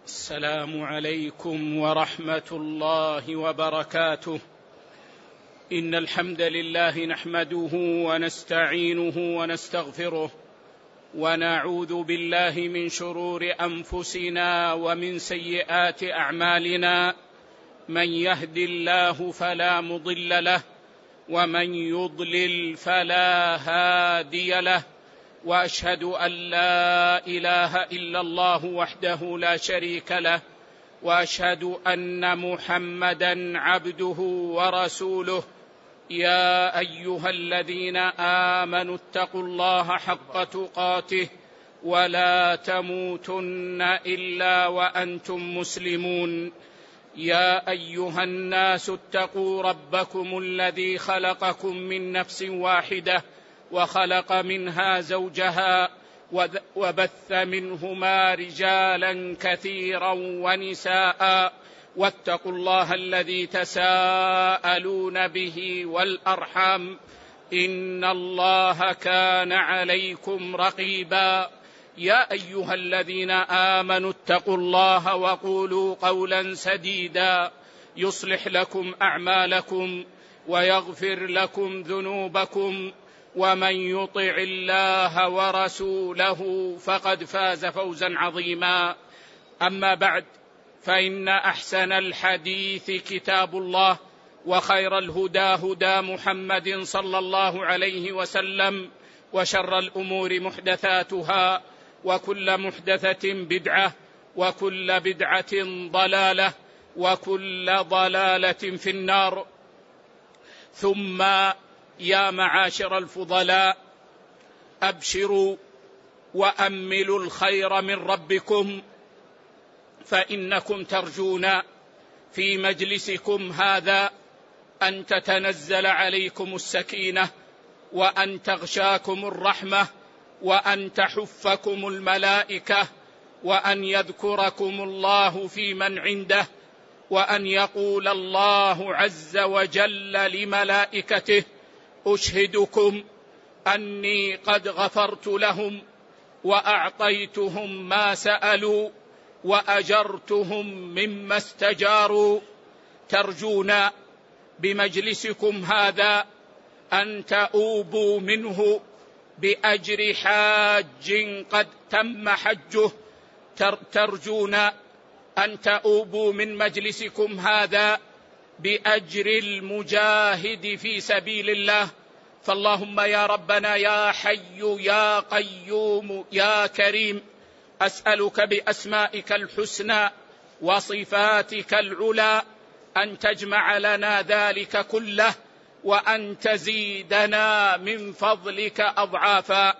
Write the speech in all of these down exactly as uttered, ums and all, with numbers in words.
السلام عليكم ورحمة الله وبركاته. إن الحمد لله نحمده ونستعينه ونستغفره ونعوذ بالله من شرور أنفسنا ومن سيئات أعمالنا. من يهد الله فلا مضل له ومن يضلل فلا هادي له، وأشهد أن لا إله إلا الله وحده لا شريك له، وأشهد أن محمدًا عبده ورسوله. يا أيها الذين آمنوا اتقوا الله حق تقاته ولا تموتن إلا وأنتم مسلمون. يا أيها الناس اتقوا ربكم الذي خلقكم من نفس واحدة وخلق منها زوجها وبث منهما رجالا كثيرا ونساء، واتقوا الله الذي تساءلون به والأرحام، إن الله كان عليكم رقيبا. يا أيها الذين آمنوا اتقوا الله وقولوا قولا سديدا يصلح لكم أعمالكم ويغفر لكم ذنوبكم، ومن يطع الله ورسوله فقد فاز فوزا عظيما. أما بعد، فإن أحسن الحديث كتاب الله، وخير الهدى هدى محمد صلى الله عليه وسلم، وشر الأمور محدثاتها، وكل محدثة بدعة، وكل بدعة ضلالة، وكل ضلالة في النار. ثم يا معاشر الفضلاء، أبشروا وأملوا الخير من ربكم، فإنكم ترجون في مجلسكم هذا أن تتنزل عليكم السكينة، وأن تغشاكم الرحمة، وأن تحفكم الملائكة، وأن يذكركم الله في من عنده، وأن يقول الله عز وجل لملائكته: أشهدكم أني قد غفرت لهم وأعطيتهم ما سألوا وأجرتهم مما استجاروا. ترجون بمجلسكم هذا أن تؤوبوا منه بأجر حاج قد تم حجه، ترجون أن تؤوبوا من مجلسكم هذا بأجر المجاهد في سبيل الله. فاللهم يا ربنا يا حي يا قيوم يا كريم، أسألك بأسمائك الحسنى وصفاتك العلى أن تجمع لنا ذلك كله، وأن تزيدنا من فضلك أضعافا.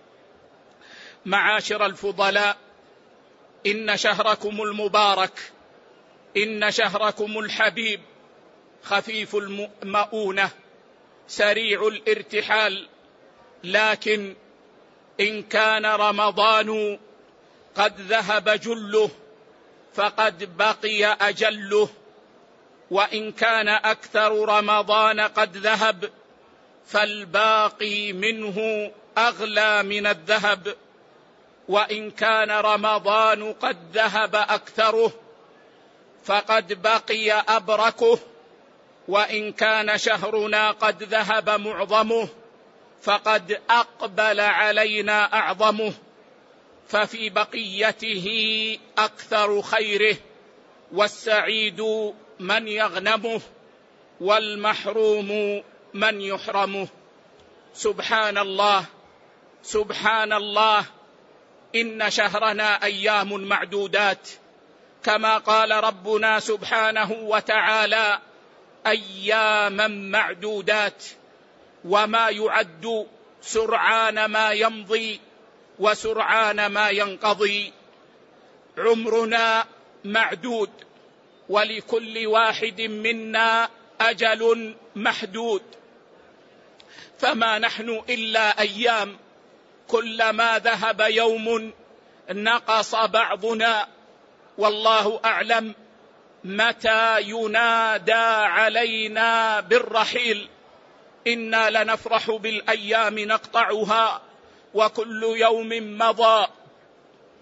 معاشر الفضلاء، إن شهركم المبارك، إن شهركم الحبيب خفيف المؤونة سريع الارتحال، لكن إن كان رمضان قد ذهب جله فقد بقي أجله، وإن كان أكثر رمضان قد ذهب فالباقي منه أغلى من الذهب، وإن كان رمضان قد ذهب أكثره فقد بقي أبركه، وإن كان شهرنا قد ذهب معظمه فقد أقبل علينا أعظمه، ففي بقيته أكثر خيره، والسعيد من يغنمه والمحروم من يحرمه. سبحان الله سبحان الله، إن شهرنا أيام معدودات، كما قال ربنا سبحانه وتعالى: أياما معدودات، وما يعد سرعان ما يمضي وسرعان ما ينقضي. عمرنا معدود، ولكل واحد منا أجل محدود، فما نحن إلا أيام، كلما ذهب يوم نقص بعضنا، والله أعلم متى ينادى علينا بالرحيل. إنا لنفرح بالأيام نقطعها، وكل يوم مضى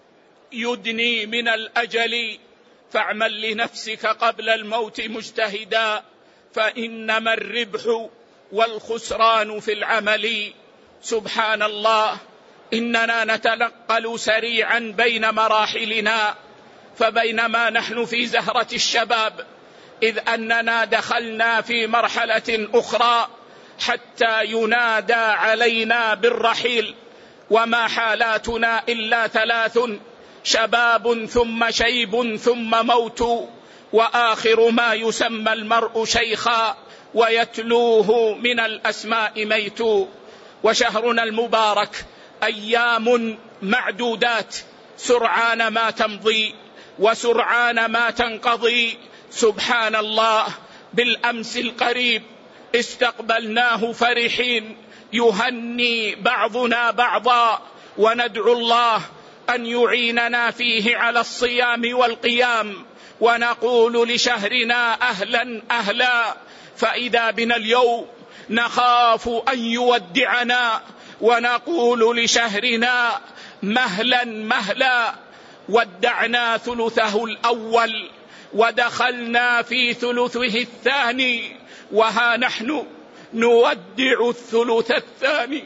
يدني من الأجل، فاعمل لنفسك قبل الموت مجتهدا، فإنما الربح والخسران في العمل. سبحان الله، إننا نتنقل سريعا بين مراحلنا، فبينما نحن في زهرة الشباب إذ أننا دخلنا في مرحلة أخرى حتى ينادى علينا بالرحيل، وما حالاتنا إلا ثلاث: شباب ثم شيب ثم موت، وآخر ما يسمى المرء شيخا ويتلوه من الأسماء ميت. وشهرنا المبارك أيام معدودات، سرعان ما تمضي وسرعان ما تنقضي. سبحان الله، بالأمس القريب استقبلناه فرحين يهني بعضنا بعضا، وندعو الله أن يعيننا فيه على الصيام والقيام، ونقول لشهرنا أهلا أهلا. فإذا بنا اليوم نخاف أن يودعنا، ونقول لشهرنا مهلا مهلا. ودعنا ثلثه الأول ودخلنا في ثلثه الثاني، وها نحن نودع الثلث الثاني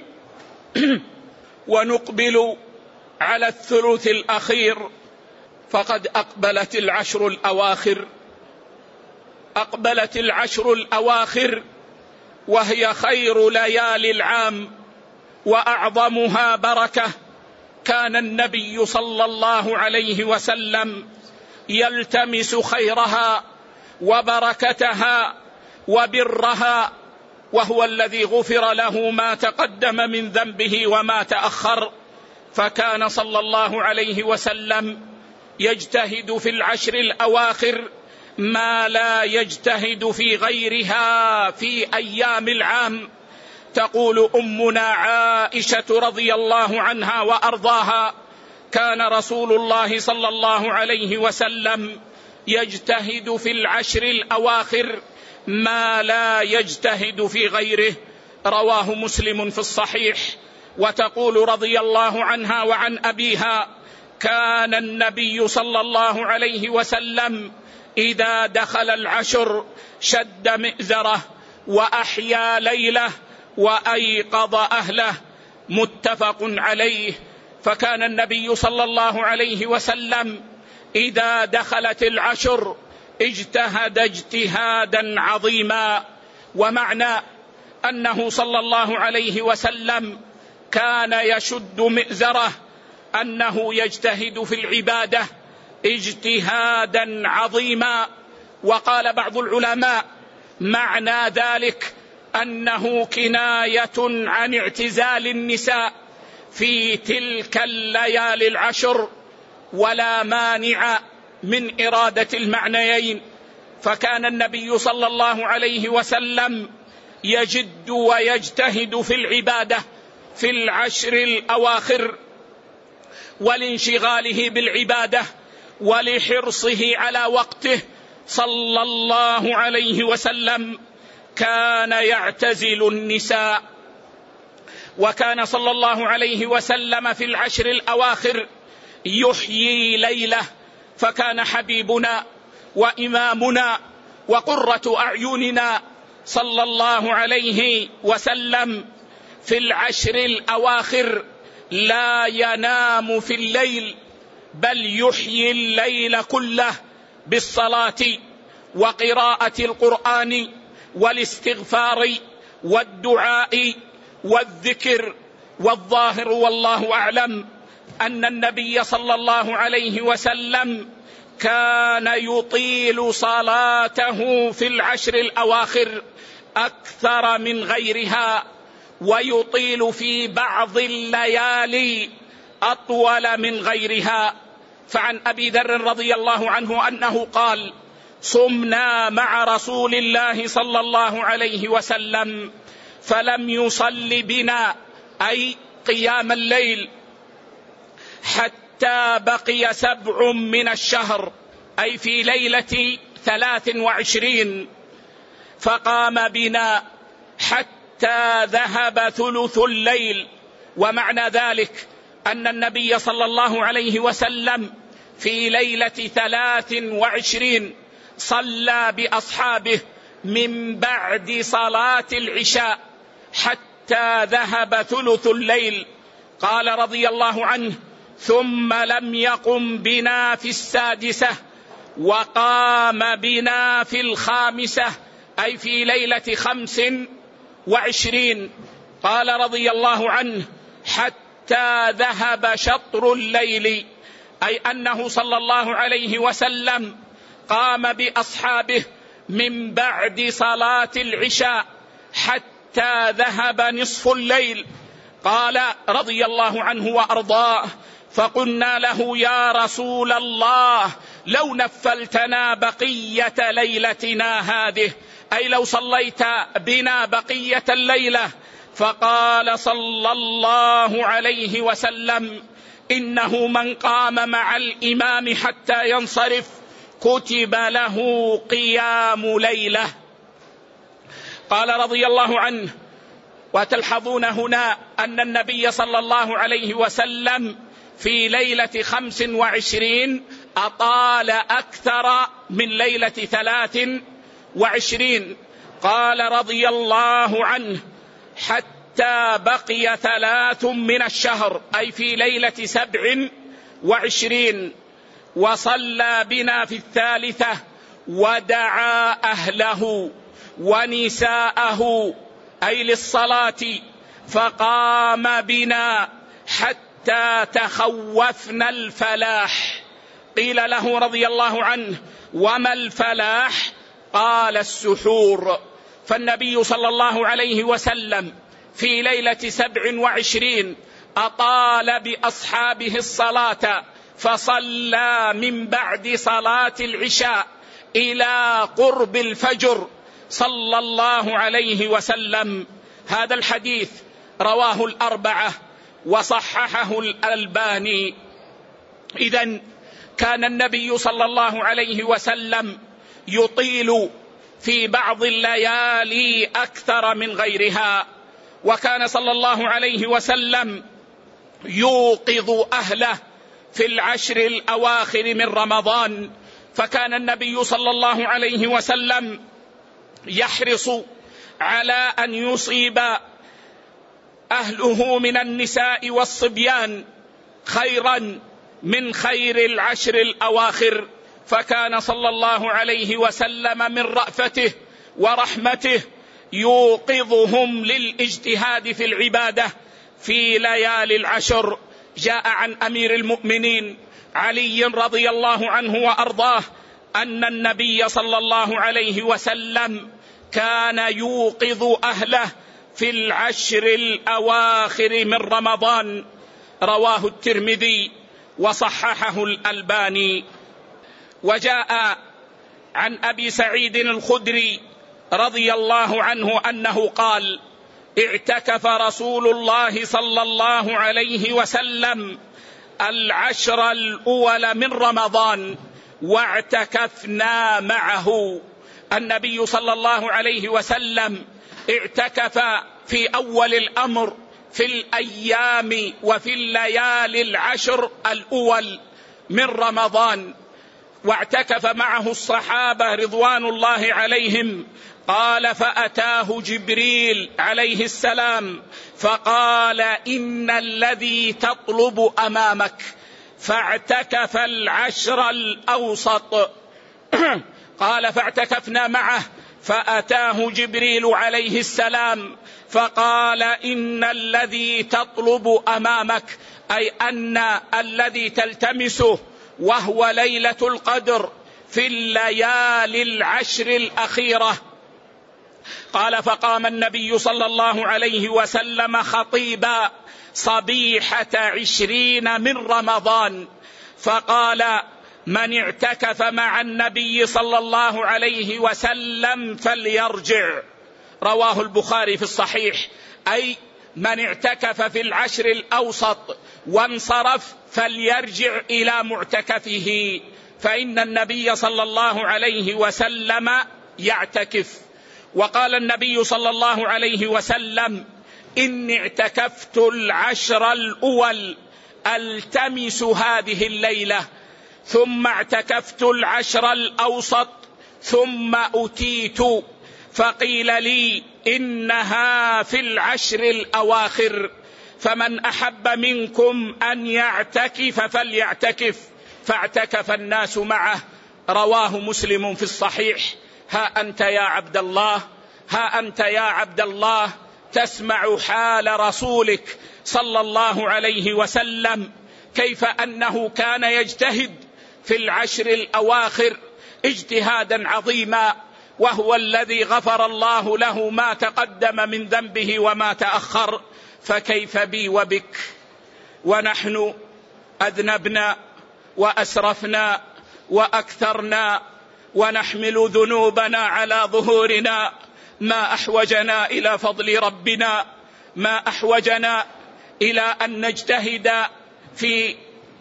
ونقبل على الثلث الأخير. فقد أقبلت العشر الأواخر، أقبلت العشر الأواخر وهي خير ليالي العام وأعظمها بركة. كان النبي صلى الله عليه وسلم يلتمس خيرها وبركتها وبرها، وهو الذي غفر له ما تقدم من ذنبه وما تأخر. فكان صلى الله عليه وسلم يجتهد في العشر الأواخر ما لا يجتهد في غيرها في أيام العام. تقول أمنا عائشة رضي الله عنها وأرضاها: كان رسول الله صلى الله عليه وسلم يجتهد في العشر الأواخر ما لا يجتهد في غيره. رواه مسلم في الصحيح. وتقول رضي الله عنها وعن أبيها: كان النبي صلى الله عليه وسلم إذا دخل العشر شد مئزره وأحيا ليله وأيقظ أهله. متفق عليه. فكان النبي صلى الله عليه وسلم إذا دخلت العشر اجتهد اجتهادا عظيما. ومعنى أنه صلى الله عليه وسلم كان يشد مئزره أنه يجتهد في العبادة اجتهادا عظيما. وقال بعض العلماء: معنى ذلك أنه كناية عن اعتزال النساء في تلك الليالي العشر، ولا مانع من إرادة المعنيين. فكان النبي صلى الله عليه وسلم يجد ويجتهد في العبادة في العشر الأواخر، ولانشغاله بالعبادة ولحرصه على وقته صلى الله عليه وسلم كان يعتزل النساء. وكان صلى الله عليه وسلم في العشر الأواخر يحيي ليله. فكان حبيبنا وإمامنا وقرة أعيننا صلى الله عليه وسلم في العشر الأواخر لا ينام في الليل، بل يحيي الليل كله بالصلاة وقراءة القرآن والاستغفار والدعاء والذكر. والظاهر والله أعلم أن النبي صلى الله عليه وسلم كان يطيل صلاته في العشر الأواخر أكثر من غيرها، ويطيل في بعض الليالي أطول من غيرها. فعن أبي ذر رضي الله عنه أنه قال: صمنا مع رسول الله صلى الله عليه وسلم فلم يصل بنا، أي قيام الليل، حتى بقي سبع من الشهر، أي في ليلة ثلاث وعشرين، فقام بنا حتى ذهب ثلث الليل. ومعنى ذلك أن النبي صلى الله عليه وسلم في ليلة ثلاث وعشرين صلى بأصحابه من بعد صلاة العشاء حتى ذهب ثلث الليل. قال رضي الله عنه: ثم لم يقم بنا في السادسة وقام بنا في الخامسة، أي في ليلة خمس وعشرين. قال رضي الله عنه: حتى ذهب شطر الليل، أي أنه صلى الله عليه وسلم قام بأصحابه من بعد صلاة العشاء حتى ذهب نصف الليل. قال رضي الله عنه وأرضاه: فقلنا له: يا رسول الله، لو نفلتنا بقية ليلتنا هذه، أي لو صليت بنا بقية الليلة. فقال صلى الله عليه وسلم: إنه من قام مع الإمام حتى ينصرف كتب له قيام ليلة. قال رضي الله عنه: وتلحظون هنا أن النبي صلى الله عليه وسلم في ليلة خمس وعشرين أطال أكثر من ليلة ثلاث وعشرين. قال رضي الله عنه: حتى بقي ثلاث من الشهر، أي في ليلة سبع وعشرين، وصلى بنا في الثالثة ودعا أهله ونساءه، أي للصلاة، فقام بنا حتى تخوفنا الفلاح. قيل له رضي الله عنه: وما الفلاح؟ قال: السحور. فالنبي صلى الله عليه وسلم في ليلة سبع وعشرين أطال بأصحابه الصلاة، فصلى من بعد صلاة العشاء إلى قرب الفجر صلى الله عليه وسلم. هذا الحديث رواه الأربعة وصححه الألباني. إذن كان النبي صلى الله عليه وسلم يطيل في بعض الليالي أكثر من غيرها، وكان صلى الله عليه وسلم يوقظ أهله في العشر الأواخر من رمضان. فكان النبي صلى الله عليه وسلم يحرص على أن يصيب أهله من النساء والصبيان خيرا من خير العشر الأواخر. فكان صلى الله عليه وسلم من رأفته ورحمته يوقظهم للاجتهاد في العبادة في ليالي العشر. جاء عن أمير المؤمنين علي رضي الله عنه وأرضاه أن النبي صلى الله عليه وسلم كان يوقظ أهله في العشر الأواخر من رمضان. رواه الترمذي وصححه الألباني. وجاء عن أبي سعيد الخدري رضي الله عنه أنه قال: اعتكف رسول الله صلى الله عليه وسلم العشر الأول من رمضان واعتكفنا معه. النبي صلى الله عليه وسلم اعتكف في أول الأمر في الأيام وفي الليالي العشر الأول من رمضان، واعتكف معه الصحابة رضوان الله عليهم. قال: فأتاه جبريل عليه السلام فقال: إن الذي تطلب أمامك. فاعتكف العشر الأوسط. قال: فاعتكفنا معه فأتاه جبريل عليه السلام فقال: إن الذي تطلب أمامك، أي أن الذي تلتمسه وهو ليلة القدر في الليالي العشر الأخيرة. قال: فقام النبي صلى الله عليه وسلم خطيبا صبيحة عشرين من رمضان فقال: من اعتكف مع النبي صلى الله عليه وسلم فليرجع. رواه البخاري في الصحيح، أي من اعتكف في العشر الأوسط وانصرف فليرجع إلى معتكفه، فإن النبي صلى الله عليه وسلم يعتكف. وقال النبي صلى الله عليه وسلم: إني اعتكفت العشر الأول ألتمس هذه الليلة. ثم اعتكفت العشر الأوسط ثم أتيت فقيل لي إنها في العشر الأواخر، فمن أحب منكم أن يعتكف فليعتكف، فاعتكف الناس معه. رواه مسلم في الصحيح. ها أنت يا عبد الله، ها أنت يا عبد الله تسمع حال رسولك صلى الله عليه وسلم، كيف أنه كان يجتهد في العشر الأواخر اجتهادا عظيما، وهو الذي غفر الله له ما تقدم من ذنبه وما تأخر، فكيف بي وبك؟ ونحن أذنبنا وأسرفنا وأكثرنا ونحمل ذنوبنا على ظهورنا، ما أحوجنا إلى فضل ربنا، ما أحوجنا إلى أن نجتهد في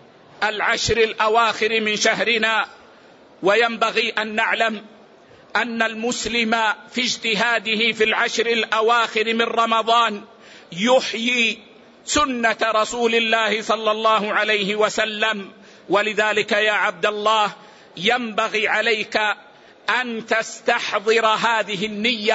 العشر الأواخر من شهرنا. وينبغي أن نعلم أن المسلم في اجتهاده في العشر الأواخر من رمضان يحيي سنة رسول الله صلى الله عليه وسلم. ولذلك يا عبد الله ينبغي عليك أن تستحضر هذه النية،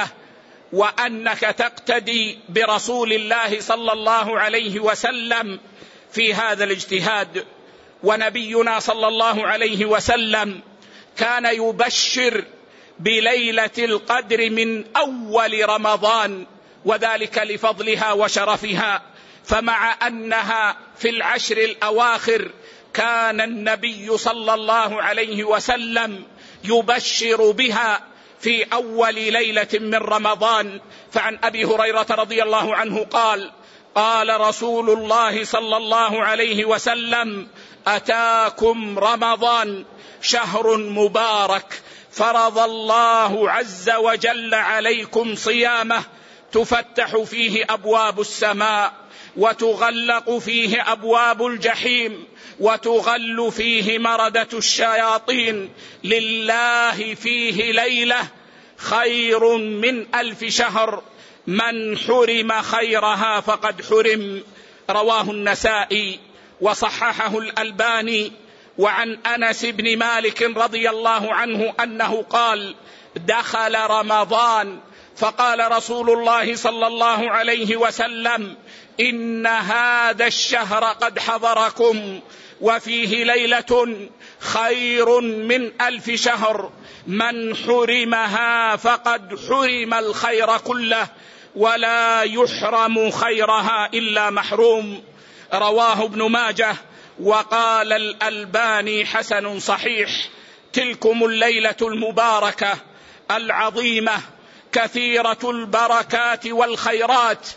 وأنك تقتدي برسول الله صلى الله عليه وسلم في هذا الاجتهاد. ونبينا صلى الله عليه وسلم كان يبشر بليلة القدر من أول رمضان، وذلك لفضلها وشرفها. فمع أنها في العشر الأواخر كان النبي صلى الله عليه وسلم يبشر بها في أول ليلة من رمضان. فعن أبي هريرة رضي الله عنه قال: قال رسول الله صلى الله عليه وسلم: أتاكم رمضان شهر مبارك، فرض الله عز وجل عليكم صيامه، تفتح فيه أبواب السماء، وتغلق فيه أبواب الجحيم، وتغل فيه مردة الشياطين، لله فيه ليلة خير من ألف شهر، من حرم خيرها فقد حرم. رواه النسائي وصححه الألباني. وعن أنس بن مالك رضي الله عنه أنه قال: دخل رمضان فقال رسول الله صلى الله عليه وسلم: إن هذا الشهر قد حضركم، وفيه ليلة خير من ألف شهر، من حرمها فقد حرم الخير كله، ولا يحرم خيرها إلا محروم. رواه ابن ماجه. وقال الألباني: حسن صحيح. تلكم الليلة المباركة العظيمة كثيرة البركات والخيرات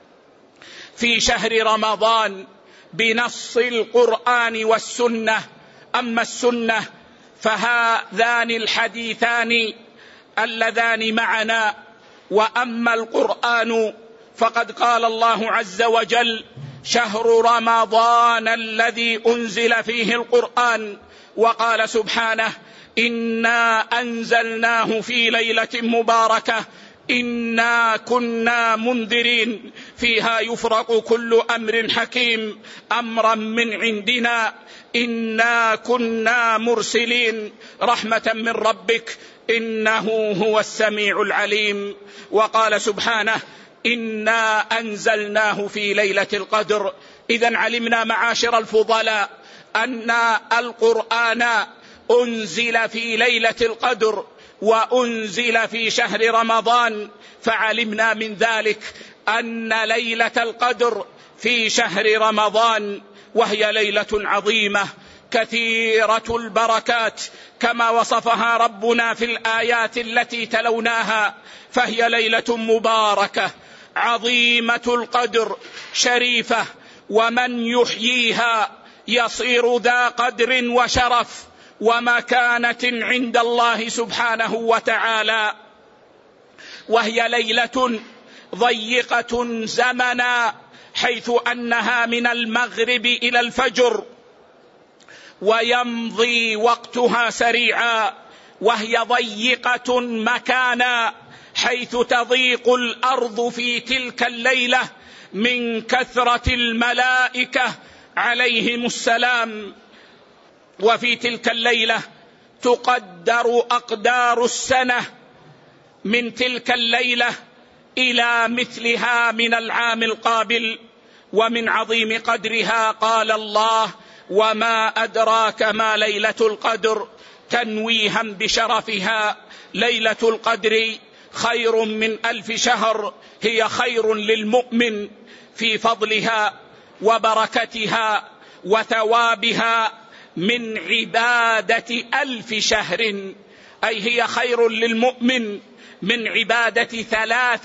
في شهر رمضان بنص القرآن والسنة. أما السنة فهذان الحديثان اللذان معنا، وأما القرآن فقد قال الله عز وجل: شهر رمضان الذي أنزل فيه القرآن، وقال سبحانه: إنا أنزلناه في ليلة مباركة إنا كنا منذرين فيها يفرق كل أمر حكيم أمرا من عندنا إنا كنا مرسلين رحمة من ربك إنه هو السميع العليم. وقال سبحانه: إنا أنزلناه في ليلة القدر. إذن علمنا معاشر الفضلاء أن القرآن أنزل في ليلة القدر وأنزل في شهر رمضان، فعلمنا من ذلك أن ليلة القدر في شهر رمضان، وهي ليلة عظيمة كثيرة البركات كما وصفها ربنا في الآيات التي تلوناها، فهي ليلة مباركة عظيمة القدر شريفة، ومن يحييها يصير ذا قدر وشرف ومكانة عند الله سبحانه وتعالى. وهي ليلة ضيقة زمنا، حيث أنها من المغرب إلى الفجر ويمضي وقتها سريعا، وهي ضيقة مكانا، حيث تضيق الأرض في تلك الليلة من كثرة الملائكة عليهم السلام. وفي تلك الليلة تقدر أقدار السنة من تلك الليلة إلى مثلها من العام القابل. ومن عظيم قدرها قال الله: وما أدراك ما ليلة القدر، تنويها بشرفها. ليلة القدر خير من ألف شهر، هي خير للمؤمن في فضلها وبركتها وثوابها من عبادة ألف شهر، أي هي خير للمؤمن من عبادة ثلاث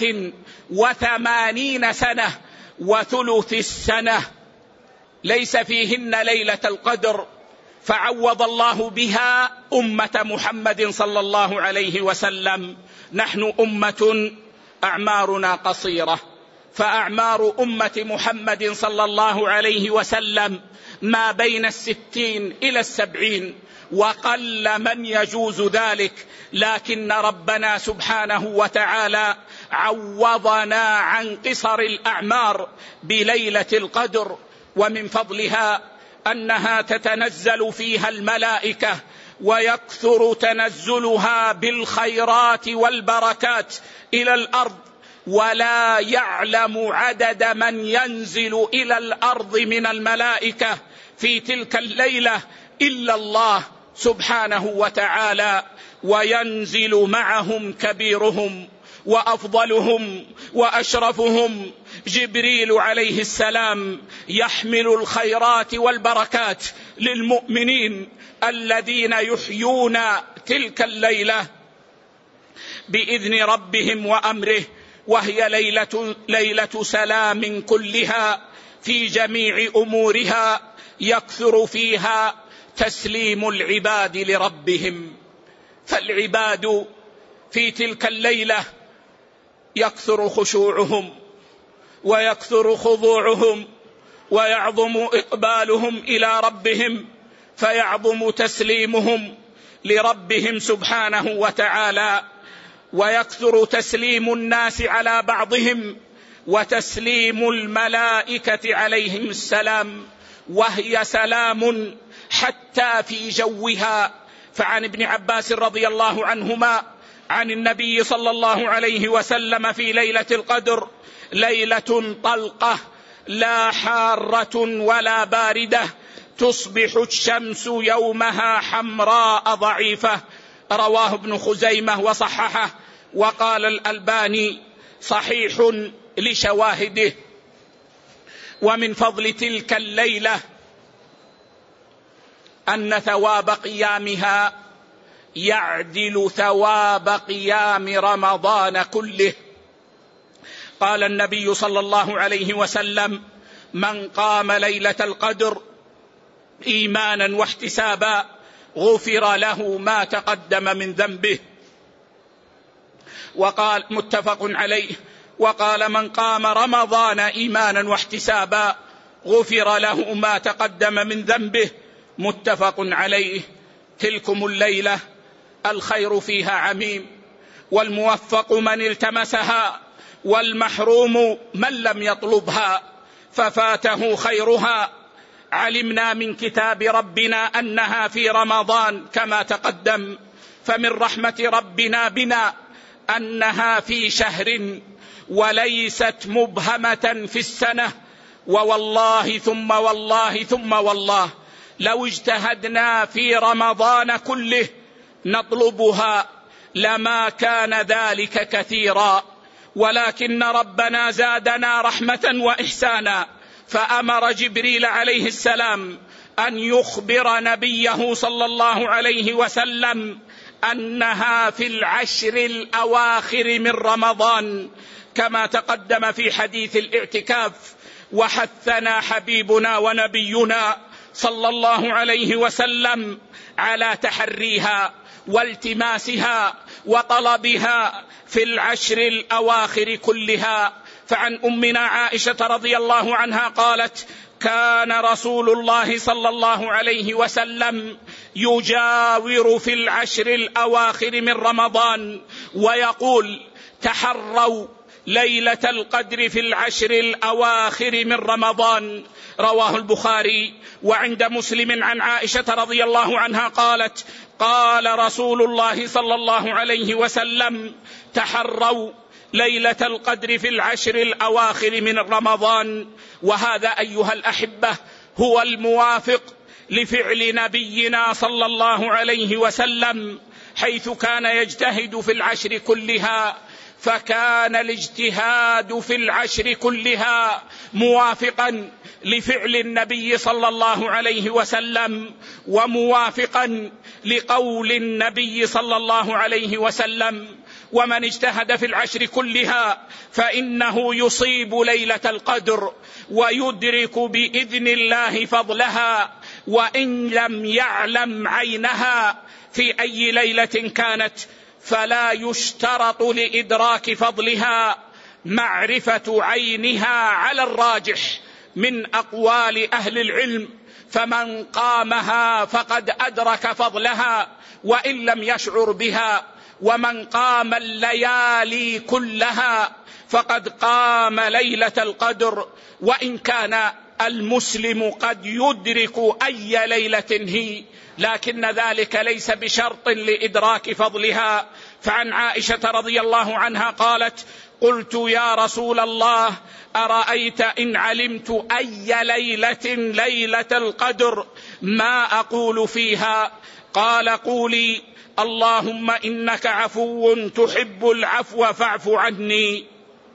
وثمانين سنة وثلث السنة ليس فيهن ليلة القدر. فعوض الله بها أمة محمد صلى الله عليه وسلم. نحن أمة أعمارنا قصيرة، فأعمار أمة محمد صلى الله عليه وسلم ما بين الستين إلى السبعين، وقل من يجوز ذلك، لكن ربنا سبحانه وتعالى عوضنا عن قصر الأعمار بليلة القدر. ومن فضلها أنها تتنزل فيها الملائكة، ويكثر تنزلها بالخيرات والبركات إلى الأرض، ولا يعلم عدد من ينزل إلى الأرض من الملائكة في تلك الليلة إلا الله سبحانه وتعالى. وينزل معهم كبيرهم وأفضلهم وأشرفهم جبريل عليه السلام، يحمل الخيرات والبركات للمؤمنين الذين يحيون تلك الليلة بإذن ربهم وأمره، وهي ليلة, ليلة سلام كلها في جميع أمورها، يكثر فيها تسليم العباد لربهم. فالعباد في تلك الليلة يكثر خشوعهم ويكثر خضوعهم ويعظم إقبالهم إلى ربهم، فيعظم تسليمهم لربهم سبحانه وتعالى، ويكثر تسليم الناس على بعضهم وتسليم الملائكة عليهم السلام، وهي سلام حتى في جوها. فعن ابن عباس رضي الله عنهما عن النبي صلى الله عليه وسلم في ليلة القدر: ليلة طلقة لا حارة ولا باردة، تصبح الشمس يومها حمراء ضعيفة. رواه ابن خزيمة وصححه، وقال الألباني صحيح لشواهده. ومن فضل تلك الليلة أن ثواب قيامها يعدل ثواب قيام رمضان كله. قال النبي صلى الله عليه وسلم: من قام ليلة القدر إيمانا واحتسابا غفر له ما تقدم من ذنبه. وقال متفق عليه. وقال: من قام رمضان إيمانا واحتسابا غفر له ما تقدم من ذنبه. متفق عليه. تلكم الليلة الخير فيها عميم، والموفق من التمسها، والمحروم من لم يطلبها ففاته خيرها. علمنا من كتاب ربنا أنها في رمضان كما تقدم، فمن رحمة ربنا بنا أنها في شهر وليست مبهمة في السنة. ووالله ثم والله ثم والله لو اجتهدنا في رمضان كله نطلبها لما كان ذلك كثيرا، ولكن ربنا زادنا رحمة وإحسانا، فأمر جبريل عليه السلام أن يخبر نبيه صلى الله عليه وسلم أنها في العشر الأواخر من رمضان كما تقدم في حديث الاعتكاف. وحثنا حبيبنا ونبينا صلى الله عليه وسلم على تحريها والتماسها وطلبها في العشر الأواخر كلها. فعن أمنا عائشة رضي الله عنها قالت: كان رسول الله صلى الله عليه وسلم يجاور في العشر الأواخر من رمضان ويقول: تحروا ليلة القدر في العشر الأواخر من رمضان، رواه البخاري. وعند مسلم عن عائشة رضي الله عنها قالت: قال رسول الله صلى الله عليه وسلم: تحروا ليلة القدر في العشر الأواخر من رمضان. وهذا أيها الأحبة هو الموافق لفعل نبينا صلى الله عليه وسلم، حيث كان يجتهد في العشر كلها، فكان الاجتهاد في العشر كلها موافقا لفعل النبي صلى الله عليه وسلم، وموافقا لقول النبي صلى الله عليه وسلم: ومن اجتهد في العشر كلها فإنه يصيب ليلة القدر ويدرك بإذن الله فضلها، وإن لم يعلم عينها في أي ليلة كانت، فلا يشترط لإدراك فضلها معرفة عينها على الراجح من أقوال أهل العلم، فمن قامها فقد أدرك فضلها وإن لم يشعر بها، ومن قام الليالي كلها فقد قام ليلة القدر، وإن كان المسلم قد يدرك أي ليلة هي، لكن ذلك ليس بشرط لإدراك فضلها. فعن عائشة رضي الله عنها قالت: قلت يا رسول الله أرأيت إن علمت أي ليلة ليلة القدر ما أقول فيها؟ قال: قولي: اللهم إنك عفو تحب العفو فاعف عني.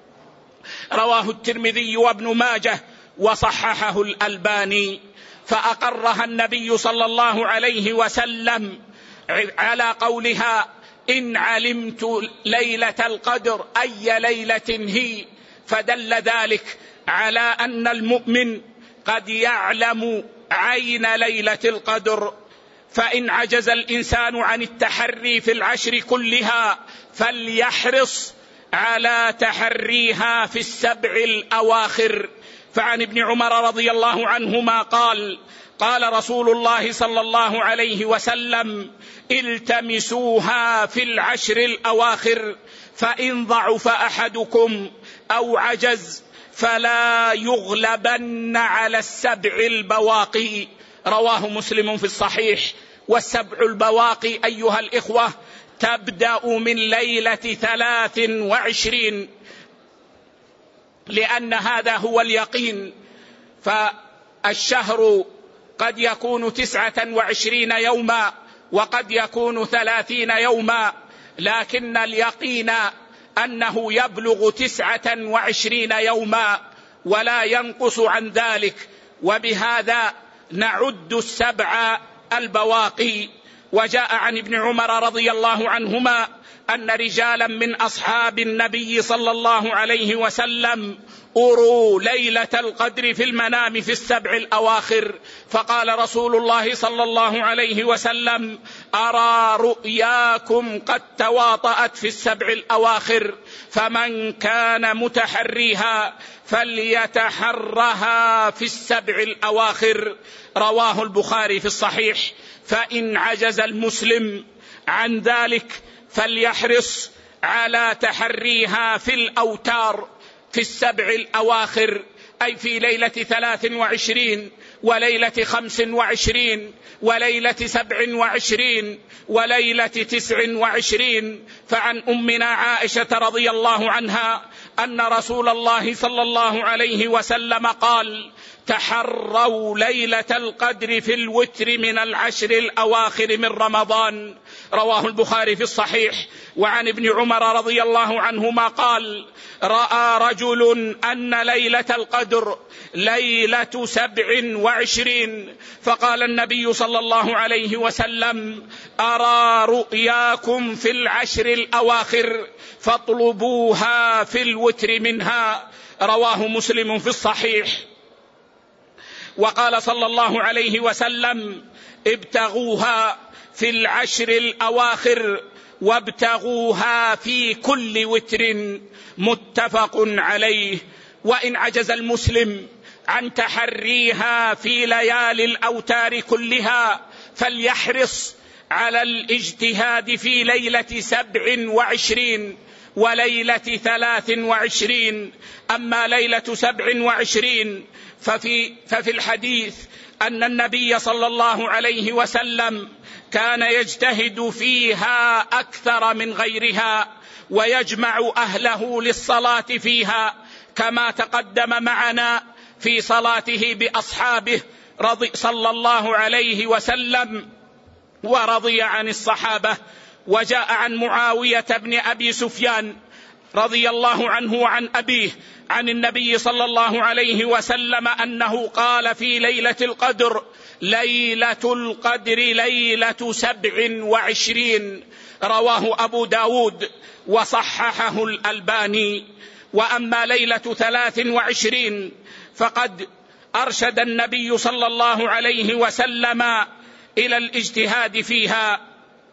رواه الترمذي وابن ماجه وصححه الألباني. فأقرها النبي صلى الله عليه وسلم على قولها: إن علمت ليلة القدر أي ليلة هي، فدل ذلك على أن المؤمن قد يعلم عين ليلة القدر. فإن عجز الإنسان عن التحري في العشر كلها فليحرص على تحريها في السبع الأواخر. فعن ابن عمر رضي الله عنهما قال: قال رسول الله صلى الله عليه وسلم: التمسوها في العشر الأواخر، فإن ضعف أحدكم أو عجز فلا يغلبن على السبع البواقي. رواه مسلم في الصحيح. والسبع البواقي أيها الإخوة تبدأ من ليلة ثلاث وعشرين، لأن هذا هو اليقين. فالشهر قد يكون تسعة وعشرين يوما وقد يكون ثلاثين يوما، لكن اليقين أنه يبلغ تسعة وعشرين يوما ولا ينقص عن ذلك. وبهذا نعد السبع البواقي. وجاء عن ابن عمر رضي الله عنهما أن رجالا من أصحاب النبي صلى الله عليه وسلم أروا ليلة القدر في المنام في السبع الأواخر، فقال رسول الله صلى الله عليه وسلم: أرى رؤياكم قد تواطأت في السبع الأواخر، فمن كان متحريها فليتحرها في السبع الأواخر. رواه البخاري في الصحيح. فإن عجز المسلم عن ذلك فليحرص على تحريها في الأوتار في السبع الأواخر، أي في ليلة ثلاث وعشرين وليلة خمس وعشرين وليلة سبع وعشرين وليلة تسع وعشرين. فعن أمنا عائشة رضي الله عنها أن رسول الله صلى الله عليه وسلم قال: تحروا ليلة القدر في الوتر من العشر الأواخر من رمضان. رواه البخاري في الصحيح. وعن ابن عمر رضي الله عنهما قال: رأى رجل أن ليلة القدر ليلة سبع وعشرين، فقال النبي صلى الله عليه وسلم: أرى رؤياكم في العشر الأواخر فاطلبوها في الوتر منها. رواه مسلم في الصحيح. وقال صلى الله عليه وسلم: ابتغوها في العشر الأواخر وابتغوها في كل وتر. متفق عليه. وإن عجز المسلم عن تحريها في ليالي الأوتار كلها فليحرص على الاجتهاد في ليلة سبع وعشرين وليلة ثلاث وعشرين. أما ليلة سبع وعشرين ففي, ففي الحديث أن النبي صلى الله عليه وسلم كان يجتهد فيها أكثر من غيرها، ويجمع أهله للصلاة فيها، كما تقدم معنا في صلاته بأصحابه رضي صلى الله عليه وسلم ورضي عن الصحابة. وجاء عن معاوية بن أبي سفيان رضي الله عنه وعن أبيه عن النبي صلى الله عليه وسلم أنه قال في ليلة القدر: ليلة القدر ليلة سبع وعشرين. رواه أبو داود وصححه الألباني. وأما ليلة ثلاث وعشرين فقد أرشد النبي صلى الله عليه وسلم إلى الاجتهاد فيها،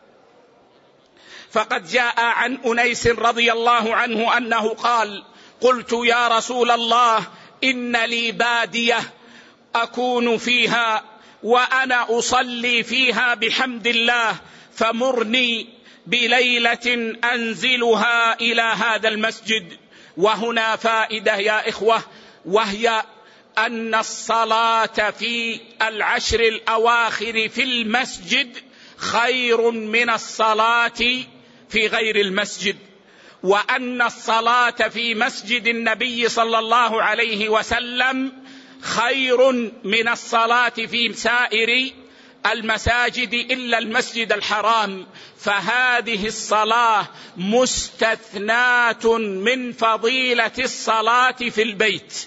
فقد جاء عن أنيس رضي الله عنه أنه قال: قلت يا رسول الله إن لي بادية أكون فيها وأنا أصلي فيها بحمد الله، فمرني بليلة أنزلها إلى هذا المسجد. وهنا فائدة يا إخوة، وهي أن الصلاة في العشر الأواخر في المسجد خير من الصلاة في غير المسجد، وأن الصلاة في مسجد النبي صلى الله عليه وسلم خير من الصلاة في سائر المساجد إلا المسجد الحرام. فهذه الصلاة مستثناة من فضيلة الصلاة في البيت.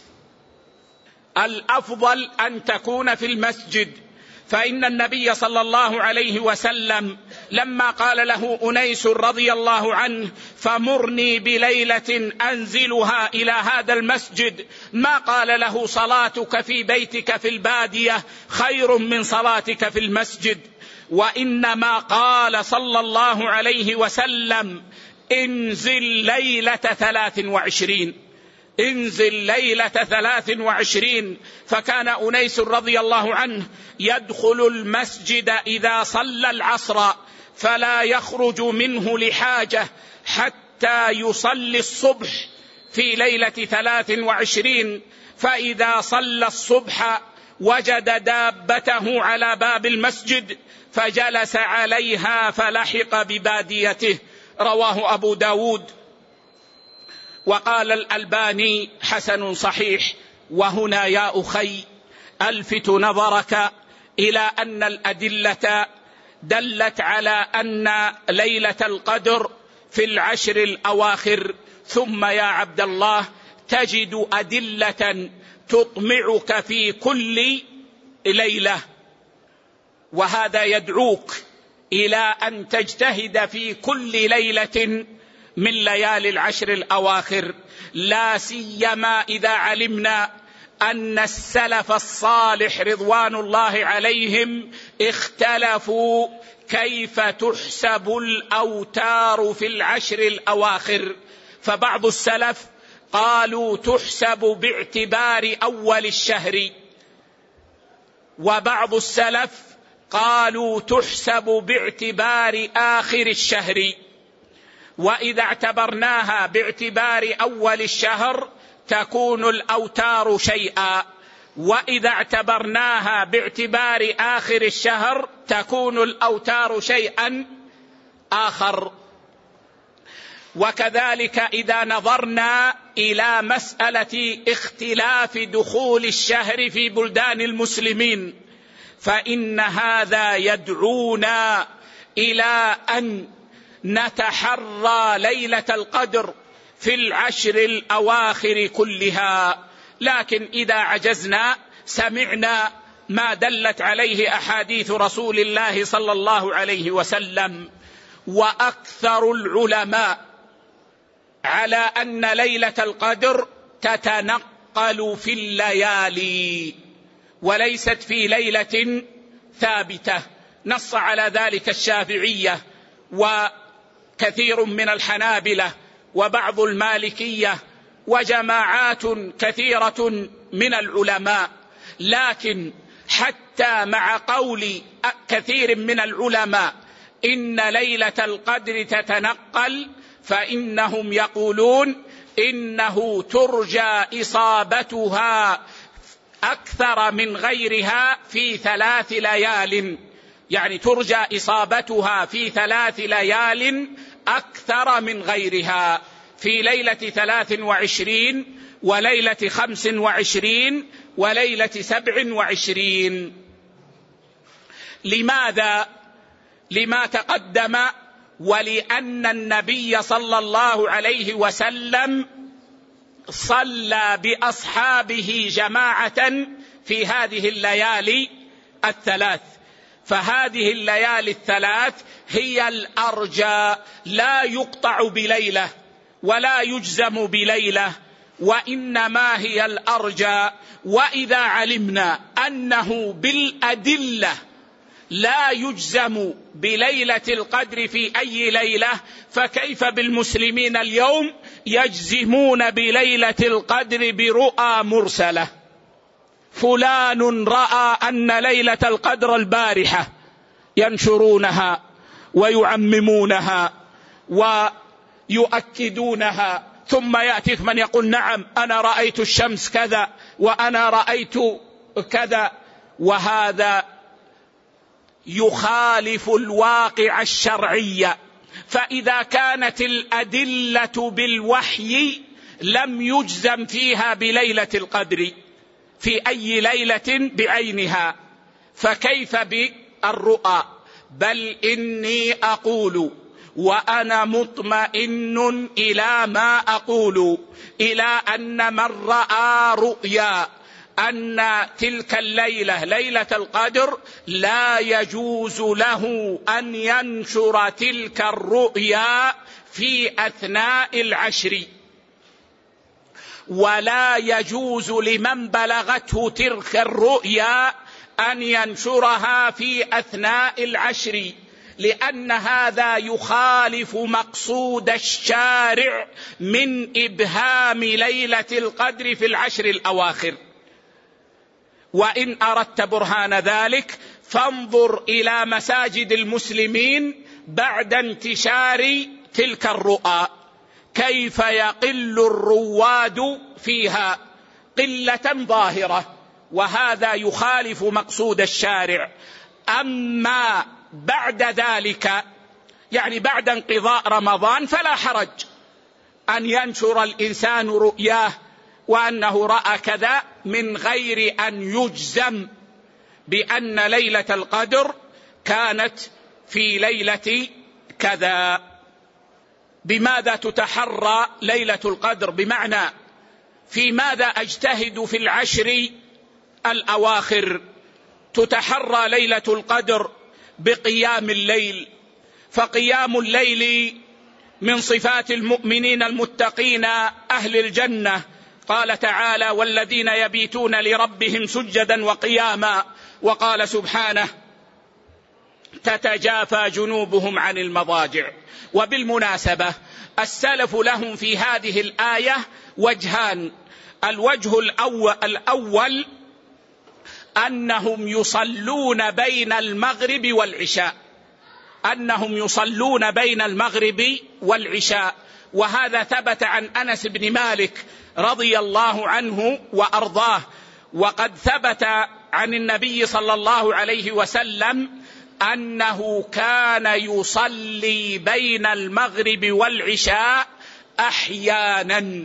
الأفضل أن تكون في المسجد، فإن النبي صلى الله عليه وسلم لما قال له أنيس رضي الله عنه: فمرني بليلة أنزلها إلى هذا المسجد، ما قال له: صلاتك في بيتك في البادية خير من صلاتك في المسجد، وإنما قال صلى الله عليه وسلم: انزل ليلة ثلاث وعشرين، انزل ليلة ثلاث وعشرين. فكان أنيس رضي الله عنه يدخل المسجد إذا صلى العصر فلا يخرج منه لحاجة حتى يصلي الصبح في ليلة ثلاث وعشرين، فإذا صلى الصبح وجد دابته على باب المسجد فجلس عليها فلحق بباديته. رواه أبو داود. وقال الألباني: حسن صحيح. وهنا يا أخي ألفت نظرك إلى أن الأدلة دلت على أن ليلة القدر في العشر الأواخر، ثم يا عبد الله تجد أدلة تطمعك في كل ليلة، وهذا يدعوك إلى أن تجتهد في كل ليلة من ليالي العشر الأواخر، لا سيما إذا علمنا أن السلف الصالح رضوان الله عليهم اختلفوا كيف تحسب الأوتار في العشر الأواخر. فبعض السلف قالوا تحسب باعتبار أول الشهر، وبعض السلف قالوا تحسب باعتبار آخر الشهر. وإذا اعتبرناها باعتبار أول الشهر تكون الأوتار شيئا، وإذا اعتبرناها باعتبار آخر الشهر تكون الأوتار شيئا آخر. وكذلك إذا نظرنا إلى مسألة اختلاف دخول الشهر في بلدان المسلمين، فإن هذا يدعونا إلى أن نتحرى ليلة القدر في العشر الأواخر كلها. لكن إذا عجزنا سمعنا ما دلت عليه أحاديث رسول الله صلى الله عليه وسلم. وأكثر العلماء على أن ليلة القدر تتنقل في الليالي وليست في ليلة ثابتة. نص على ذلك الشافعية وكثير من الحنابلة وبعض المالكية وجماعات كثيرة من العلماء. لكن حتى مع قول كثير من العلماء إن ليلة القدر تتنقل، فإنهم يقولون إنه ترجى إصابتها أكثر من غيرها في ثلاث ليال، يعني ترجى إصابتها في ثلاث ليال أكثر من غيرها، في ليلة ثلاث وعشرين وليلة خمس وعشرين وليلة سبع وعشرين. لماذا؟ لما تقدم، ولأن النبي صلى الله عليه وسلم صلى بأصحابه جماعة في هذه الليالي الثلاث، فهذه الليالي الثلاث هي الأرجى، لا يقطع بليلة ولا يجزم بليلة، وإنما هي الأرجى. وإذا علمنا أنه بالأدلة لا يجزم بليلة القدر في أي ليلة، فكيف بالمسلمين اليوم يجزمون بليلة القدر برؤى مرسلة؟ فلان رأى أن ليلة القدر البارحة، ينشرونها ويعممونها ويؤكدونها، ثم يأتيك من يقول نعم أنا رأيت الشمس كذا وأنا رأيت كذا، وهذا يخالف الواقع الشرعي. فإذا كانت الأدلة بالوحي لم يجزم فيها بليلة القدر في أي ليلة بعينها، فكيف بالرؤى؟ بل إني أقول وأنا مطمئن إلى ما أقول، إلى أن من رأى رؤيا أن تلك الليلة ليلة القدر لا يجوز له أن ينشر تلك الرؤيا في أثناء العشر، ولا يجوز لمن بلغته تلك الرؤيا أن ينشرها في أثناء العشر، لأن هذا يخالف مقصود الشارع من إبهام ليلة القدر في العشر الأواخر. وإن أردت برهان ذلك فانظر إلى مساجد المسلمين بعد انتشار تلك الرؤى، كيف يقل الرواد فيها قلة ظاهرة، وهذا يخالف مقصود الشارع. أما بعد ذلك، يعني بعد انقضاء رمضان، فلا حرج أن ينشر الإنسان رؤياه وأنه رأى كذا من غير أن يجزم بأن ليلة القدر كانت في ليلة كذا. بماذا تتحرى ليلة القدر؟ بمعنى في ماذا أجتهد في العشر الأواخر؟ تتحرى ليلة القدر بقيام الليل، فقيام الليل من صفات المؤمنين المتقين أهل الجنة. قال تعالى والذين يبيتون لربهم سجدا وقياما، وقال سبحانه تتجافى جنوبهم عن المضاجع. وبالمناسبة السلف لهم في هذه الآية وجهان، الوجه الأول, الأول أنهم يصلون بين المغرب والعشاء، أنهم يصلون بين المغرب والعشاء، وهذا ثبت عن أنس بن مالك رضي الله عنه وأرضاه. وقد ثبت عن النبي صلى الله عليه وسلم أنه كان يصلي بين المغرب والعشاء أحيانا.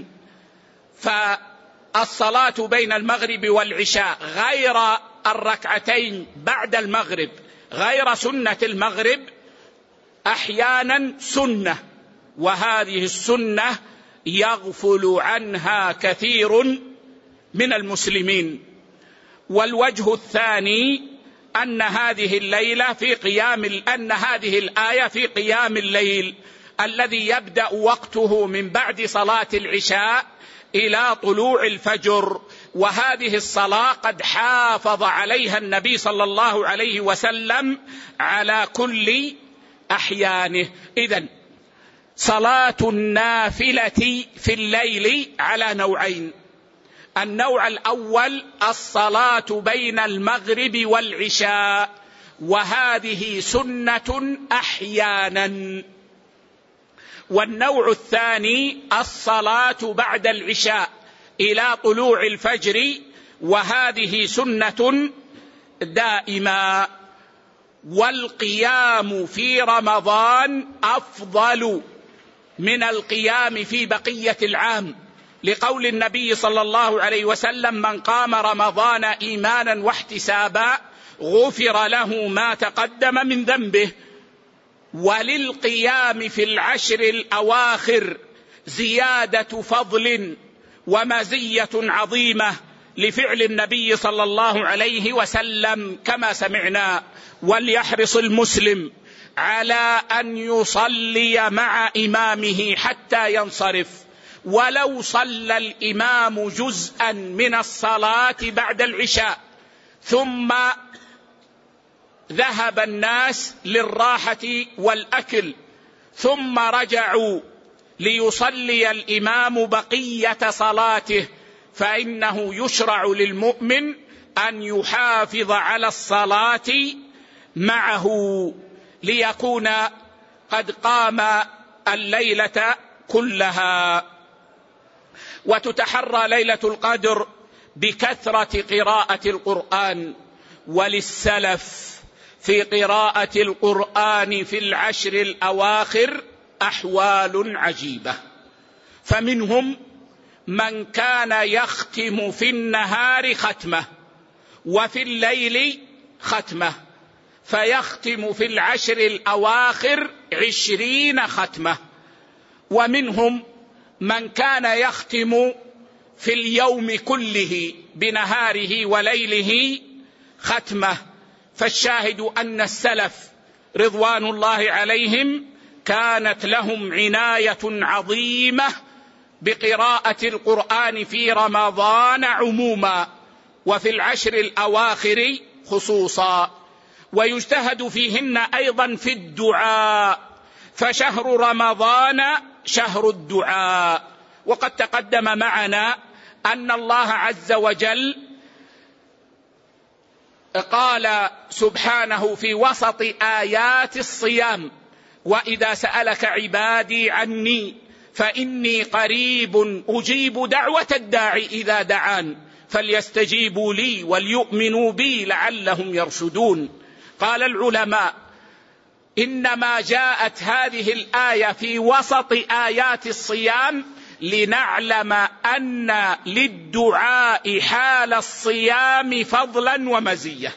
فالصلاة بين المغرب والعشاء غير الركعتين بعد المغرب، غير سنة المغرب، أحيانا سنة، وهذه السنة يغفل عنها كثير من المسلمين. والوجه الثاني أن هذه الليلة في قيام أن هذه الآية في قيام الليل الذي يبدأ وقته من بعد صلاة العشاء إلى طلوع الفجر، وهذه الصلاة قد حافظ عليها النبي صلى الله عليه وسلم على كل أحيانه. إذن صلاة النافلة في الليل على نوعين: النوع الأول الصلاة بين المغرب والنوع الثاني الصلاة بعد العشاء إلى طلوع الفجر، وهذه سنة دائمة. والقيام في رمضان أفضل من القيام في بقية العام، لقول النبي صلى الله عليه وسلم: من قام رمضان إيمانا واحتسابا غفر له ما تقدم من ذنبه. وللقيام في العشر الأواخر زيادة فضل ومزية عظيمة لفعل النبي صلى الله عليه وسلم كما سمعنا. وليحرص المسلم على أن يصلي مع إمامه حتى ينصرف، ولو صلى الإمام جزءا من الصلاة بعد العشاء ثم ذهب الناس للراحة والأكل ثم رجعوا ليصلي الإمام بقية صلاته، فإنه يشرع للمؤمن أن يحافظ على الصلاة معه ليكون قد قام الليلة كلها. وتتحرى ليلة القدر بكثرة قراءة القرآن، وللسلف في قراءة القرآن في العشر الأواخر أحوال عجيبة. فمنهم من كان يختم في النهار ختمة وفي الليل ختمة، فيختم في العشر الأواخر عشرين ختمة. ومنهم من كان يختم في اليوم كله بنهاره وليله ختمة. فالشاهد أن السلف رضوان الله عليهم كانت لهم عناية عظيمة بقراءة القرآن في رمضان عموما وفي العشر الأواخر خصوصا. ويجتهد فيهن أيضا في الدعاء، فشهر رمضان شهر الدعاء. وقد تقدم معنا أن الله عز وجل قال سبحانه في وسط آيات الصيام: وإذا سألك عبادي عني فإني قريب أجيب دعوة الداعي إذا دعان فليستجيبوا لي وليؤمنوا بي لعلهم يرشدون. قال العلماء: إنما جاءت هذه الآية في وسط آيات الصيام لنعلم أن للدعاء حال الصيام فضلا ومزية.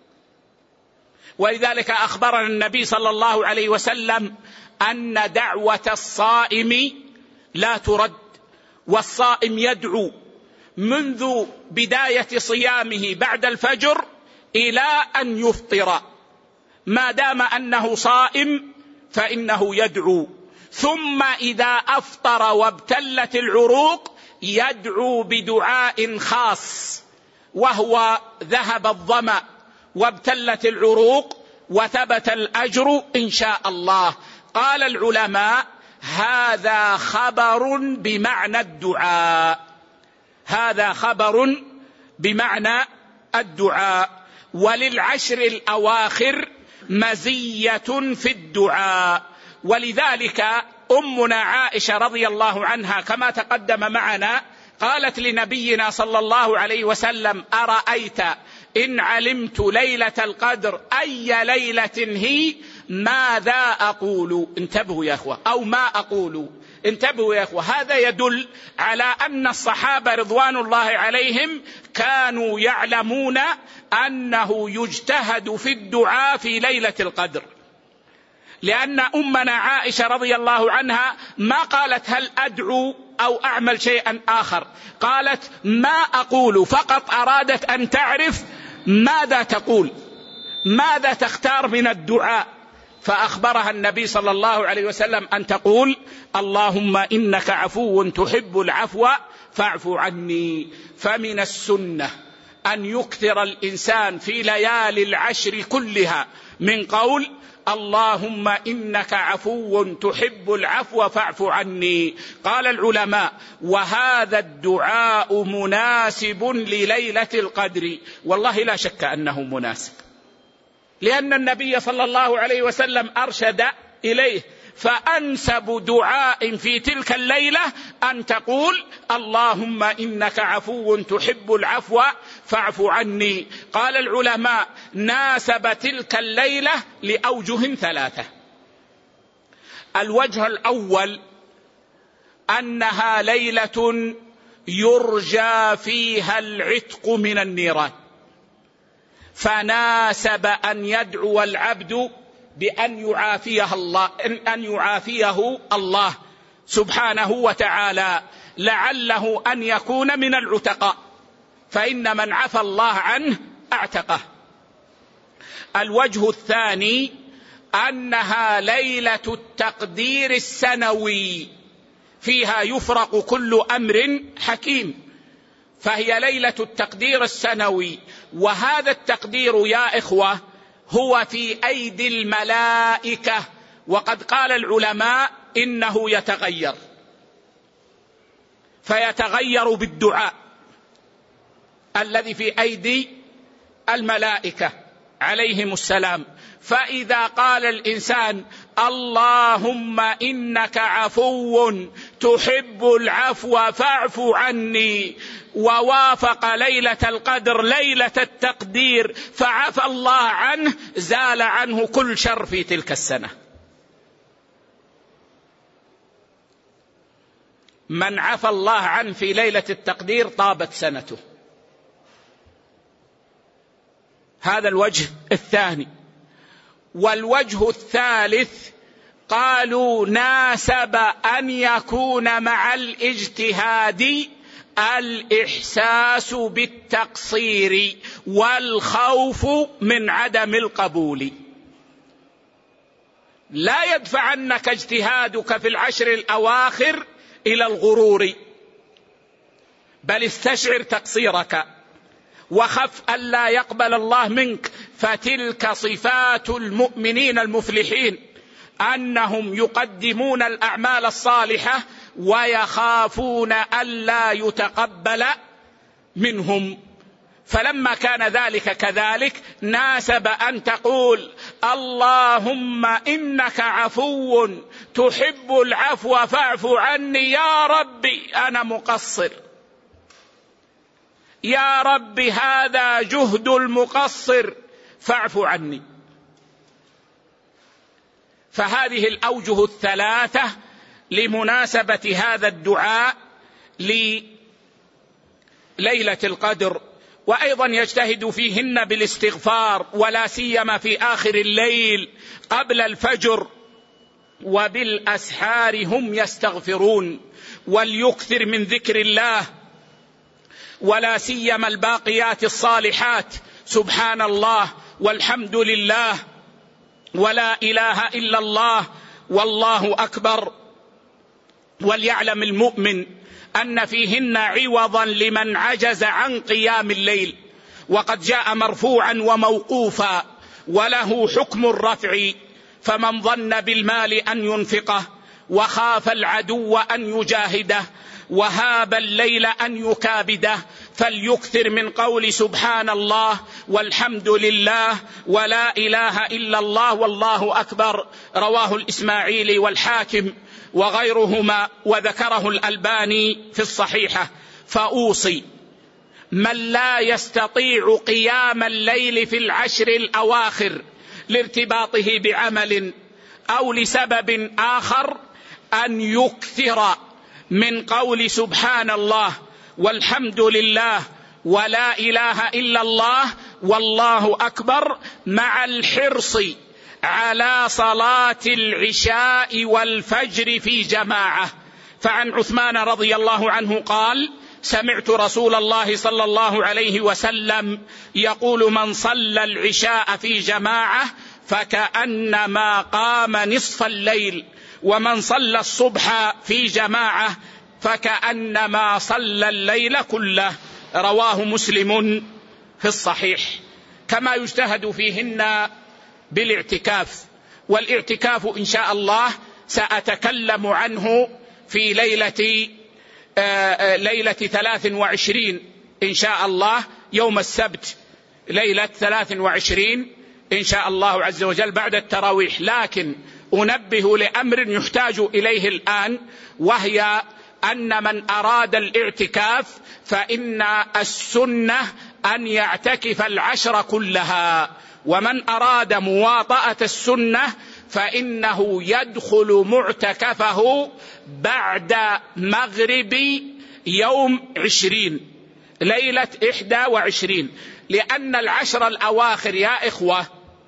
ولذلك أخبرنا النبي صلى الله عليه وسلم أن دعوة الصائم لا ترد، والصائم يدعو منذ بداية صيامه بعد الفجر إلى أن يفطر، ما دام أنه صائم فإنه يدعو. ثم إذا أفطر وابتلت العروق يدعو بدعاء خاص، وهو ذهب الظمأ وابتلت العروق وثبت الأجر إن شاء الله. قال العلماء: هذا خبر بمعنى الدعاء، هذا خبر بمعنى الدعاء. وللعشر الأواخر مزية في الدعاء، ولذلك أمنا عائشة رضي الله عنها كما تقدم معنا قالت لنبينا صلى الله عليه وسلم: أرأيت إن علمت ليلة القدر أي ليلة هي ماذا أقول؟ انتبهوا يا أخوة، أو ما أقول، انتبهوا يا أخوة. هذا يدل على أن الصحابة رضوان الله عليهم كانوا يعلمون أنه يجتهد في الدعاء في ليلة القدر، لأن أمنا عائشة رضي الله عنها ما قالت هل أدعو أو أعمل شيئا آخر، قالت ما أقول، فقط أرادت أن تعرف ماذا تقول، ماذا تختار من الدعاء. فأخبرها النبي صلى الله عليه وسلم أن تقول: اللهم إنك عفو تحب العفو فاعف عني. فمن السنة أن يكثر الإنسان في ليالي العشر كلها من قول: اللهم إنك عفو تحب العفو فاعف عني. قال العلماء: وهذا الدعاء مناسب لليلة القدر، والله لا شك أنه مناسب، لأن النبي صلى الله عليه وسلم أرشد إليه فأنسب دعاء في تلك الليلة أن تقول اللهم إنك عفو تحب العفو فاعف عني. قال العلماء ناسب تلك الليلة لأوجه ثلاثة. الوجه الأول أنها ليلة يرجى فيها العتق من النيران، فناسب أن يدعو العبد بأن يعافيه الله أن يعافيه الله سبحانه وتعالى، لعله أن يكون من العتقاء، فإن من عفى الله عنه اعتقه. الوجه الثاني أنها ليلة التقدير السنوي، فيها يفرق كل أمر حكيم، فهي ليلة التقدير السنوي. وهذا التقدير يا إخوة هو في أيدي الملائكة، وقد قال العلماء إنه يتغير، فيتغير بالدعاء الذي في أيدي الملائكة عليهم السلام. فإذا قال الإنسان اللهم إنك عفو تحب العفو فاعف عني، ووافق ليلة القدر ليلة التقدير فعفى الله عنه، زال عنه كل شر في تلك السنة. من عفى الله عنه في ليلة التقدير طابت سنته. هذا الوجه الثاني. والوجه الثالث قالوا ناسب أن يكون مع الاجتهاد الإحساس بالتقصير والخوف من عدم القبول. لا يدفعنك اجتهادك في العشر الأواخر إلى الغرور، بل استشعر تقصيرك وخف ألا يقبل الله منك. فتلك صفات المؤمنين المفلحين، أنهم يقدمون الأعمال الصالحة ويخافون ألا يتقبل منهم. فلما كان ذلك كذلك ناسب أن تقول اللهم إنك عفو تحب العفو فاعف عني، يا ربي أنا مقصر، يا رب هذا جهد المقصر فاعف عني. فهذه الأوجه الثلاثة لمناسبة هذا الدعاء لليلة القدر، وأيضا يجتهد فيهن بالاستغفار، ولا سيما في آخر الليل قبل الفجر، وبالأسحار هم يستغفرون. وليكثر من ذكر الله، ولا سيما الباقيات الصالحات، سبحان الله والحمد لله ولا إله إلا الله والله أكبر. وليعلم المؤمن أن فيهن عوضا لمن عجز عن قيام الليل، وقد جاء مرفوعا وموقوفا وله حكم الرفع. فمن ظن بالمال أن ينفقه وخاف العدو أن يجاهده وهاب الليل أن يكابده فليكثر من قول سبحان الله والحمد لله ولا إله إلا الله والله أكبر. رواه الإسماعيلي والحاكم وغيرهما، وذكره الألباني في الصحيحة. فأوصي من لا يستطيع قيام الليل في العشر الأواخر لارتباطه بعمل أو لسبب آخر أن يكثر من قول سبحان الله والحمد لله ولا إله إلا الله والله أكبر، مع الحرص على صلاة العشاء والفجر في جماعة. فعن عثمان رضي الله عنه قال: سمعت رسول الله صلى الله عليه وسلم يقول: من صلى العشاء في جماعة فكأنما قام نصف الليل، ومن صلى الصبح في جماعة فكأنما صلى الليل كله. رواه مسلم في الصحيح. كما يجتهد فيهن بالاعتكاف، والاعتكاف إن شاء الله سأتكلم عنه في ليلة ليلة ثلاث وعشرين إن شاء الله، يوم السبت ليلة ثلاث وعشرين إن شاء الله عز وجل بعد التراويح. لكن أنبه لأمر يحتاج إليه الآن، وهي أن من أراد الاعتكاف فإن السنة أن يعتكف العشر كلها، ومن أراد مواطأة السنة فإنه يدخل معتكفه بعد مغرب يوم عشرين، ليلة إحدى وعشرين، لأن العشر الأواخر يا إخوة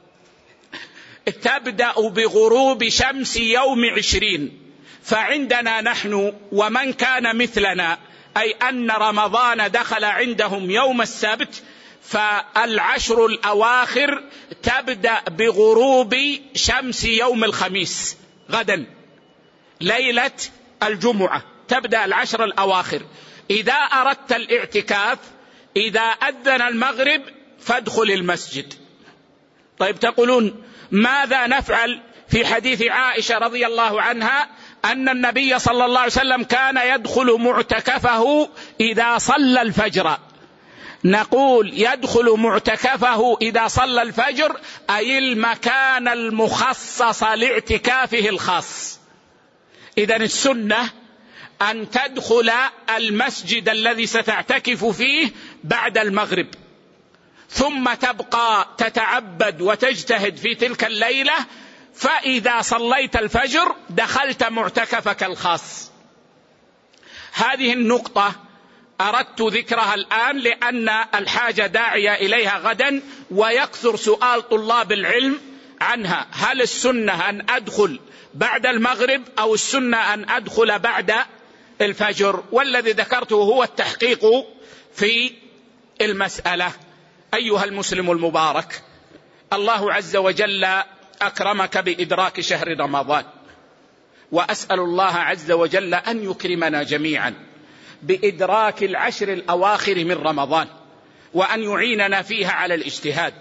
تبدأ بغروب شمس يوم عشرين. فعندنا نحن ومن كان مثلنا، أي أن رمضان دخل عندهم يوم السبت، فالعشر الأواخر تبدأ بغروب شمس يوم الخميس، غدا ليلة الجمعة تبدأ العشر الأواخر. إذا أردت الاعتكاف إذا أذن المغرب فادخل المسجد. طيب تقولون ماذا نفعل في حديث عائشة رضي الله عنها أن النبي صلى الله عليه وسلم كان يدخل معتكفه إذا صلى الفجر؟ نقول يدخل معتكفه إذا صلى الفجر أي المكان المخصص لاعتكافه الخاص. إذن السنة أن تدخل المسجد الذي ستعتكف فيه بعد المغرب، ثم تبقى تتعبد وتجتهد في تلك الليلة، فإذا صليت الفجر دخلت معتكفك الخاص. هذه النقطة أردت ذكرها الآن لأن الحاجة داعية إليها غدا، ويكثر سؤال طلاب العلم عنها. هل السنة أن أدخل بعد المغرب أو السنة أن أدخل بعد الفجر؟ والذي ذكرته هو التحقيق في المسألة. أيها المسلم المبارك، الله عز وجل أكرمك بإدراك شهر رمضان، وأسأل الله عز وجل أن يكرمنا جميعا بإدراك العشر الأواخر من رمضان، وأن يعيننا فيها على الاجتهاد،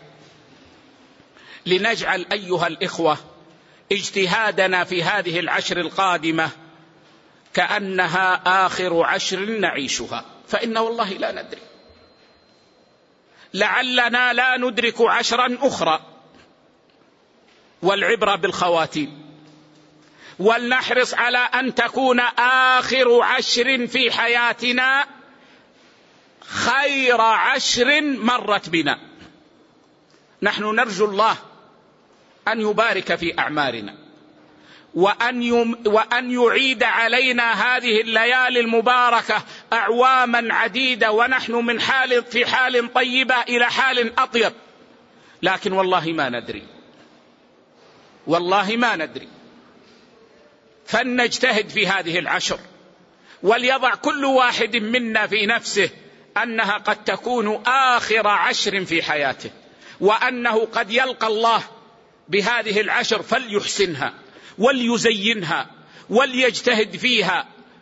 لنجعل أيها الإخوة اجتهادنا في هذه العشر القادمة كأنها آخر عشر نعيشها، فإن والله لا ندري، لعلنا لا ندرك عشرا أخرى، والعبرة بالخواتيم. ولنحرص على أن تكون آخر عشر في حياتنا خير عشر مرت بنا. نحن نرجو الله أن يبارك في أعمارنا، وأن, يم وأن يعيد علينا هذه الليالي المباركة أعواما عديدة، ونحن من حال في حال طيبة إلى حال أطيب، لكن والله ما ندري، والله ما ندري. فلنجتهد في هذه العشر، وليضع كل واحد منا في نفسه أنها قد تكون آخر عشر في حياته، وأنه قد يلقى الله بهذه العشر، فليحسنها وليزينها وليجتهد فيها،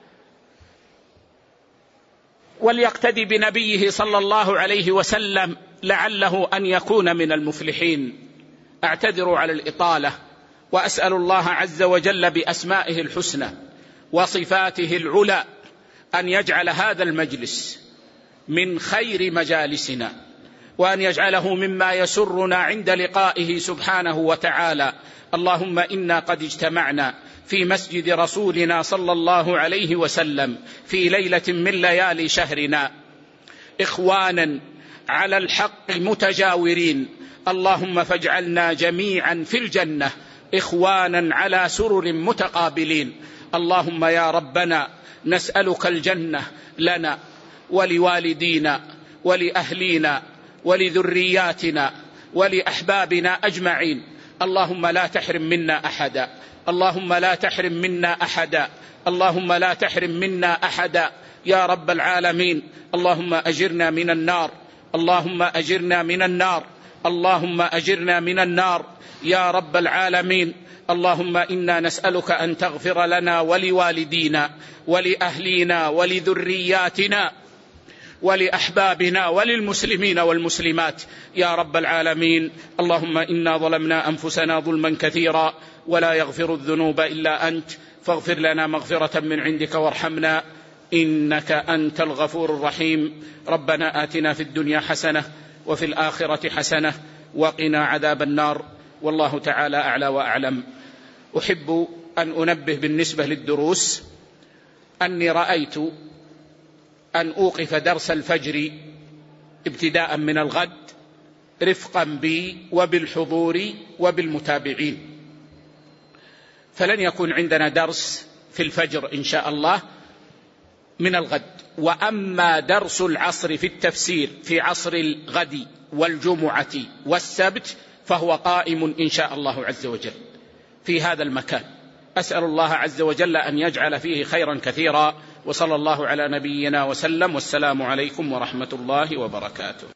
وليقتدي بنبيه صلى الله عليه وسلم لعله أن يكون من المفلحين. أعتذر على الإطالة، وأسأل الله عز وجل بأسمائه الحسنى وصفاته العلى أن يجعل هذا المجلس من خير مجالسنا، وأن يجعله مما يسرنا عند لقائه سبحانه وتعالى. اللهم إنا قد اجتمعنا في مسجد رسولنا صلى الله عليه وسلم في ليلة من ليالي شهرنا إخوانا على الحق متجاورين، اللهم فاجعلنا جميعا في الجنة إخوانا على سرر متقابلين. اللهم يا ربنا نسألك الجنة لنا ولوالدينا ولأهلينا ولذرياتنا ولأحبابنا أجمعين. اللهم لا تحرم منا أحدا، اللهم لا تحرم منا أحدا، اللهم لا تحرم منا أحدا يا رب العالمين. اللهم أجرنا من النار، اللهم أجرنا من النار، اللهم أجرنا من النار يا رب العالمين. اللهم إنا نسألك أن تغفر لنا ولوالدينا ولأهلينا ولذرياتنا ولأحبابنا وللمسلمين والمسلمات يا رب العالمين. اللهم إنا ظلمنا أنفسنا ظلما كثيرا ولا يغفر الذنوب إلا أنت، فاغفر لنا مغفرة من عندك وارحمنا إنك أنت الغفور الرحيم. ربنا آتنا في الدنيا حسنة وفي الآخرة حسنة وقنا عذاب النار، والله تعالى أعلى وأعلم. أحب أن أنبه بالنسبة للدروس أني رأيت أن أوقف درس الفجر ابتداء من الغد رفقا بي وبالحضور وبالمتابعين، فلن يكون عندنا درس في الفجر إن شاء الله من الغد. وأما درس العصر في التفسير في عصر الغد والجمعة والسبت فهو قائم إن شاء الله عز وجل في هذا المكان. أسأل الله عز وجل أن يجعل فيه خيرا كثيرا، وصلى الله على نبينا وسلم، والسلام عليكم ورحمة الله وبركاته.